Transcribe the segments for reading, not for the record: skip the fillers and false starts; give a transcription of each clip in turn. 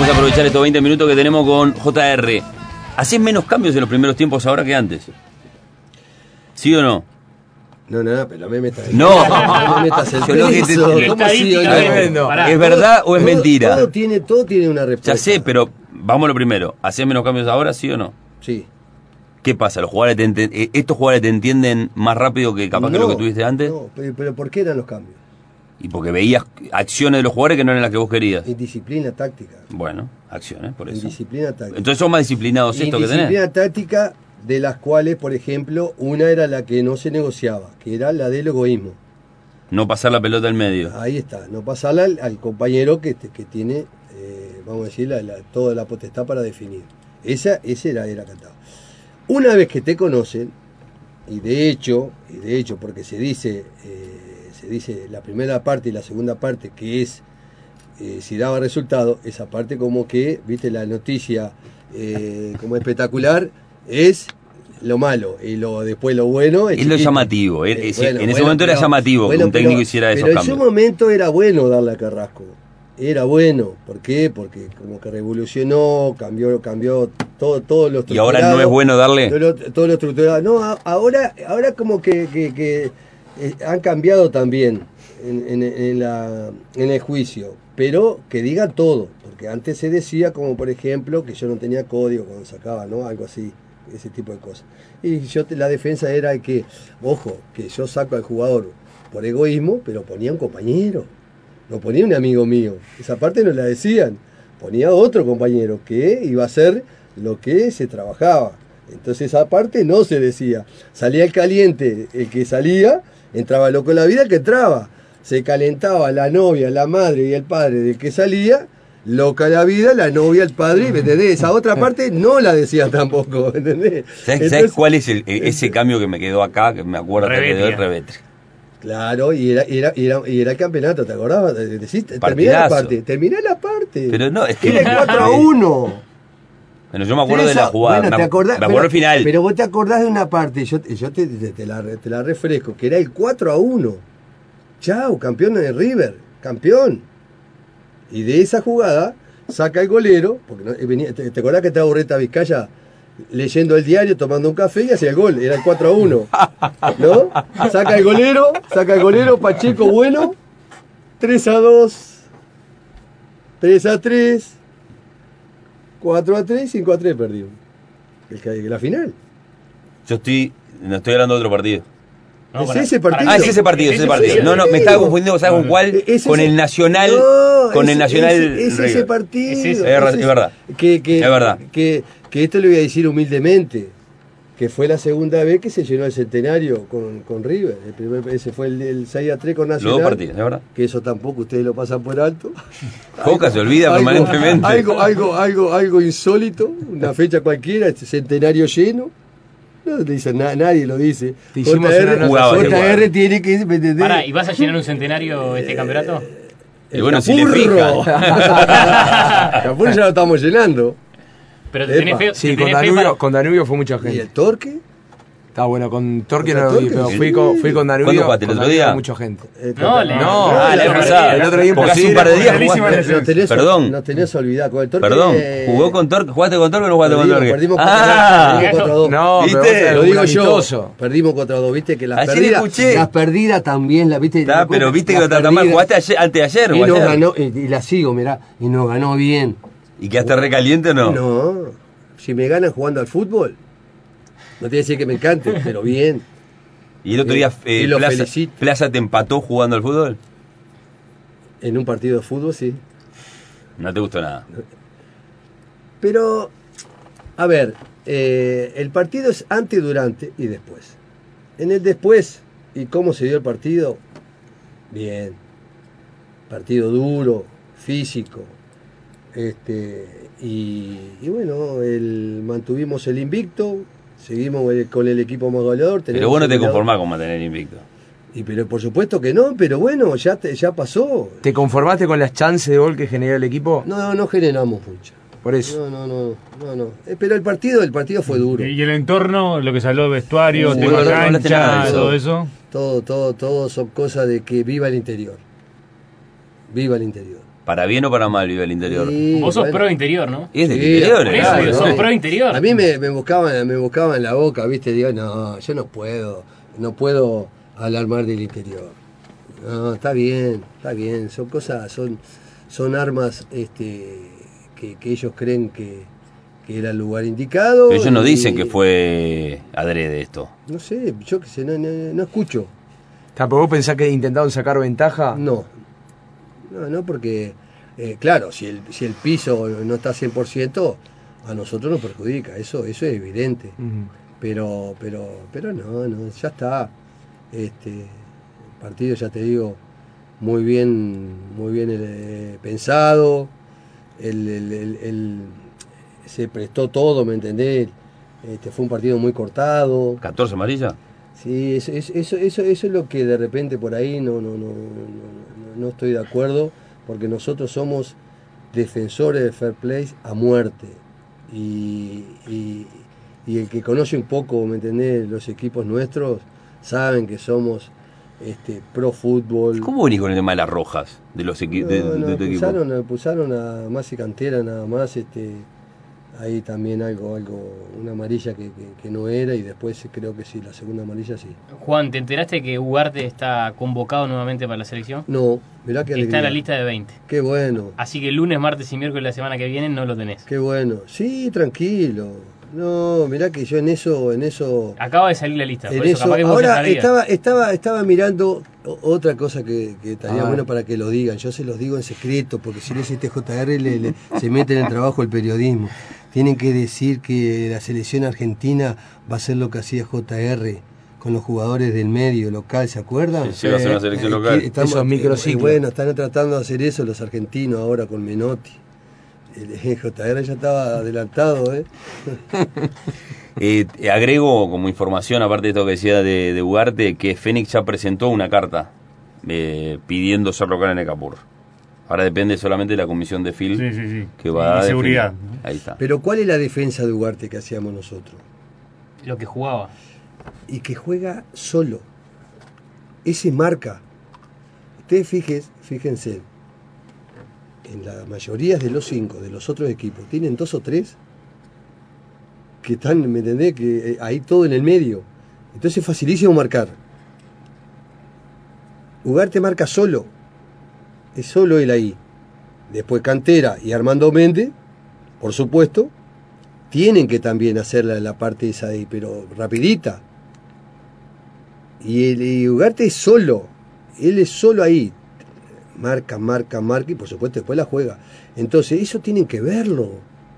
Vamos a aprovechar estos 20 minutos que tenemos con JR. ¿Hacés menos cambios en los primeros tiempos ahora que antes? ¿Sí o no? No, pero no me metas. No, no me metas el yo lo que peso. te... ¿Cómo ¿Es verdad o es mentira? Todo tiene una respuesta. Ya sé, pero vamos a lo primero. ¿Hacés menos cambios ahora, sí o no? Sí. ¿Qué pasa? ¿Los jugadores estos jugadores te entienden más rápido que capaz que lo que tuviste antes? No, pero ¿por qué eran los cambios? Y porque veías acciones de los jugadores que no eran las que vos querías. Indisciplina táctica. Bueno, acciones, por eso. Indisciplina táctica. Entonces son más disciplinados estos que tenés. Indisciplina táctica, de las cuales, por ejemplo, una era la que no se negociaba, que era la del egoísmo. No pasar la pelota al medio. Ahí está, no pasarla al compañero que tiene, vamos a decir, toda la potestad para definir. Ese era cantado. Una vez que te conocen, y de hecho, porque se dice la primera parte y la segunda parte, que es si daba resultado, esa parte como que, viste, la noticia como espectacular es lo malo, y después lo bueno es lo llamativo. En ese momento era llamativo que un técnico hiciera esos cambios. Pero en su momento era bueno darle a Carrasco. Era bueno. ¿Por qué? Porque como que revolucionó, cambió todo lo estructurado. ¿Y ahora no es bueno darle? Todo lo estructurado. No, ahora como que han cambiado también en el juicio. Pero que diga todo. Porque antes se decía, como por ejemplo, que yo no tenía código cuando sacaba, ¿no? Algo así. Ese tipo de cosas. Y la defensa era que, ojo, que yo saco al jugador por egoísmo, pero ponía un compañero. No ponía un amigo mío. Esa parte no la decían. Ponía otro compañero que iba a hacer lo que se trabajaba. Entonces esa parte no se decía. Salía el caliente el que salía, entraba loco en la vida el que entraba. Se calentaba la novia, la madre y el padre del que salía, loca la vida, la novia, el padre, ¿me entendés? Esa otra parte no la decía tampoco, ¿me entendés? ¿Sabés cuál es ese cambio que me quedó acá, que me acuerdo que quedó el Revetri? Claro, y era el campeonato, ¿te acordabas? Terminá la parte. Pero no, es que era 4-1. Bueno, yo me acuerdo de la jugada, bueno, me acuerdo del final. Pero vos te acordás de una parte, yo te la refresco, que era el 4-1. Chau, campeón de River, campeón. Y de esa jugada saca el golero, porque ¿te acordás que estaba Urreta Vizcaya leyendo el diario, tomando un café y hacía el gol? Era el 4-1, ¿no? Saca el golero, Pacheco bueno, 3-2, 3-3, 4-3, 5-3 perdimos. La final. No estoy hablando de otro partido. No, es ese partido. Es ese partido. No, me estaba confundiendo, ¿sabes con cuál? Con el Nacional. Con el Nacional. Es ese partido. Es verdad. Es verdad. Que esto le voy a decir humildemente, que fue la segunda vez que se llenó el centenario con River. Ese fue el 6-3 con Nacional. Los dos partidos, es verdad. Que eso tampoco ustedes lo pasan por alto. Coca se olvida permanentemente. Algo insólito, una fecha cualquiera, este centenario lleno. No dice, nadie lo dice. JR tiene que... Pará, ¿y vas a llenar un centenario este campeonato? Y bueno, si le fijan. Capurro ya lo estamos llenando. Pero te tenés feo. Sí, con Danubio fue mucha gente. ¿Y el Torque? Está bueno, con Torque no lo vi, pero fui con Danubio. ¿Cuándo jugaste, el otro día? Mucha gente. No, la vez pasada. El otro día porque hace un par de días jugaste. Perdón. No tenés olvidado. Con el Torque. Perdón, ¿jugó con Torque? ¿Jugaste con Torque o no jugaste con Torque? Perdimos 4-2. No, ¿viste? Lo digo yo. Perdimos 4-2, viste que las perdidas también las viste. Pero viste que lo tratan mal. Jugaste antes de ayer. Y nos ganó, y la sigo, mirá, y nos ganó bien. ¿Y quedaste recaliente o no? No, si me ganan jugando al fútbol, no te voy a decir que me encante, pero bien. ¿Y el otro día Plaza te empató jugando al fútbol? En un partido de fútbol, sí. No te gustó nada. Pero, a ver, el partido es antes, durante y después. En el después, ¿y cómo se dio el partido? Bien. Partido duro, físico. Y bueno, mantuvimos el invicto, seguimos con el equipo más goleador. Pero vos no te conformás con mantener el invicto. Pero por supuesto que no, pero bueno, ya pasó. ¿Te conformaste con las chances de gol que generó el equipo? No generamos mucho. Por eso. No. Pero el partido fue duro. ¿Y el entorno, lo que salió del vestuario, tema cancha, todo eso? Todo son cosas de que viva el interior. Viva el interior. Para bien o para mal vive el interior. Sí, Vos sos bueno. pro interior, ¿no? Y es del Sí, interior, por eso, ¿no? sos pro interior. A mí me buscaban la boca, ¿viste? Digo, no, yo no puedo hablar mal del interior. No, está bien, son cosas, son armas que ellos creen que era el lugar indicado. Pero ellos no y- dicen que fue adrede esto. No sé, yo qué sé, no escucho. ¿Tampoco vos pensás que intentaron sacar ventaja? No, porque, claro, si el piso no está 100%, a nosotros nos perjudica, eso es evidente. Ujú. Pero no, ya está. Partido, ya te digo, muy bien pensado. Se prestó todo, ¿me entendés? Fue un partido muy cortado. ¿14 amarillas? Sí, eso es lo que de repente por ahí no estoy de acuerdo, porque nosotros somos defensores de fair play a muerte. Y el que conoce un poco, ¿me entendés?, los equipos nuestros, saben que somos pro fútbol. ¿Cómo venís con el tema de las rojas de los de tu equipo? Pusieron a Masi Cantera nada más, ahí también una amarilla que no era, y después creo que sí, la segunda amarilla sí. Juan, ¿te enteraste que Ugarte está convocado nuevamente para la selección? No, mirá qué alegría. Está en la lista de 20. Qué bueno, Así que lunes, martes y miércoles de la semana que viene no lo tenés. qué bueno. Sí, tranquilo. No, mirá que yo en eso Acaba de salir la lista, en por eso eso. capaz que vos ya Ahora sabías. estaba mirando otra cosa que estaría Ah. bueno para que lo digan. Yo se los digo en secreto, porque si no es JR se mete en el trabajo el periodismo. Tienen que decir que la selección argentina va a ser lo que hacía JR con los jugadores del medio local, ¿se acuerdan? Sí, va a ser una selección local. Esos microciclos. Bueno, están tratando de hacer eso los argentinos ahora con Menotti. El JR ya estaba adelantado, ¿eh? Agrego como información, aparte de esto que decía de Ugarte, que Fénix ya presentó una carta pidiendo ser local en Ecapur. Ahora depende solamente de la comisión de FIL Sí. que va a Y definir. seguridad. Ahí está. Pero ¿cuál es la defensa de Ugarte que hacíamos nosotros? Lo que jugaba. Y que juega solo. Ese marca. Ustedes fíjense, en la mayoría de los 5 de los otros equipos, tienen 2 o 3 que están, ¿me entendés? Que ahí todo en el medio. Entonces es facilísimo marcar. Ugarte marca solo. Es solo él ahí. Después Cantera y Armando Méndez, por supuesto, tienen que también hacer la parte esa ahí, pero rapidita. Y Ugarte es solo. Él es solo ahí. Marca, y por supuesto después la juega. Entonces eso tienen que verlo.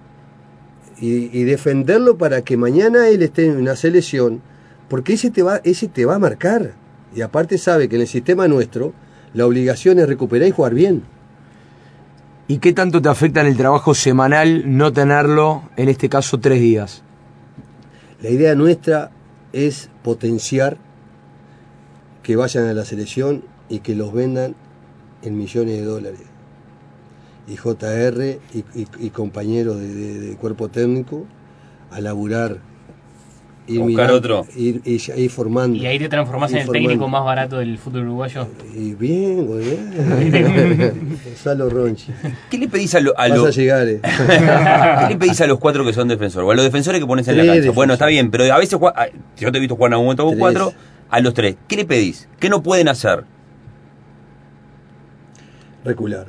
Y defenderlo para que mañana él esté en una selección, porque ese te va a marcar. Y aparte sabe que en el sistema nuestro la obligación es recuperar y jugar bien. ¿Y qué tanto te afecta en el trabajo semanal no tenerlo, en este caso, 3 días? La idea nuestra es potenciar que vayan a la selección y que los vendan en millones de dólares. Y JR y compañeros de cuerpo técnico a laburar, Buscar otro. ir formando. Y ahí te transformás en el técnico más barato del fútbol uruguayo. Y bien, bien. Gonzalo Ronchi. ¿Qué le pedís a Vas a llegar, ¿Qué le pedís a los 4 que son defensores? O a los defensores que pones en la 3 cancha. defensores. Bueno, está bien, pero a veces yo te he visto jugar en algún momento con 3. 4, a los 3. ¿Qué le pedís? ¿Qué no pueden hacer? Recular.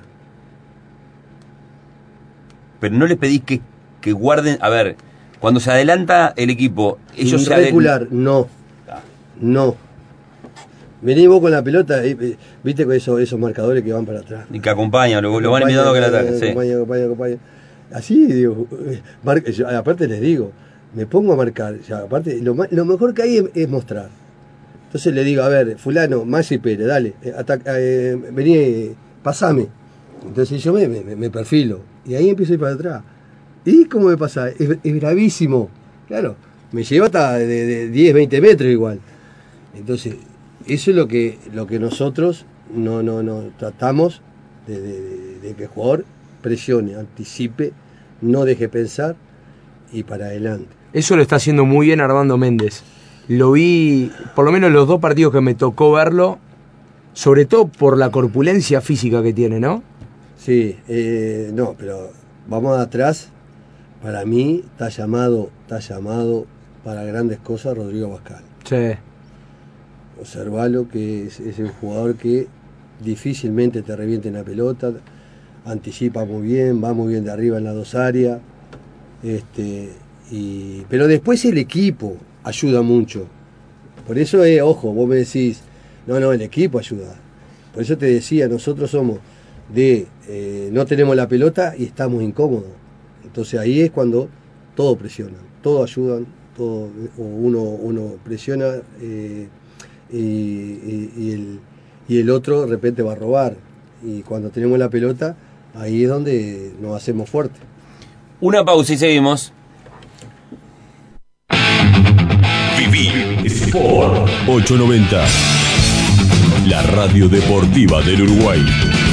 Pero no les pedís que guarden. A ver, cuando se adelanta el equipo, ellos se Recular, no. No. Vení vos con la pelota, viste con esos marcadores que van para atrás. Y que acompañan, lo van invitando a que la ataquen. Sí. Acompaña. Así, digo, aparte les digo, me pongo a marcar, aparte lo mejor que hay es mostrar. Entonces le digo, a ver, fulano, Maxi Pérez, dale, vení, pasame. Entonces yo me perfilo, y ahí empiezo a ir para atrás. ¿Y cómo me pasa? Es bravísimo, claro, me lleva hasta de 10, 20 metros igual. Entonces, eso es lo que nosotros no tratamos de que el jugador presione, anticipe, no deje pensar y para adelante. Eso lo está haciendo muy bien Armando Méndez. Lo vi, por lo menos los 2 partidos que me tocó verlo, sobre todo por la corpulencia física que tiene, ¿no? Sí, no, pero vamos atrás. Para mí está llamado para grandes cosas Rodrigo Bascal. Sí. Observalo, que es un jugador que difícilmente te reviente en la pelota, anticipa muy bien, va muy bien de arriba en las dos áreas. Pero después el equipo ayuda mucho. Por eso, ojo, vos me decís, no, el equipo ayuda. Por eso te decía, nosotros somos no tenemos la pelota y estamos incómodos. Entonces ahí es cuando todos presionan, todos ayudan, uno presiona y el otro de repente va a robar. Y cuando tenemos la pelota, ahí es donde nos hacemos fuertes. Una pausa y seguimos. Viví Sport 890, la radio deportiva del Uruguay.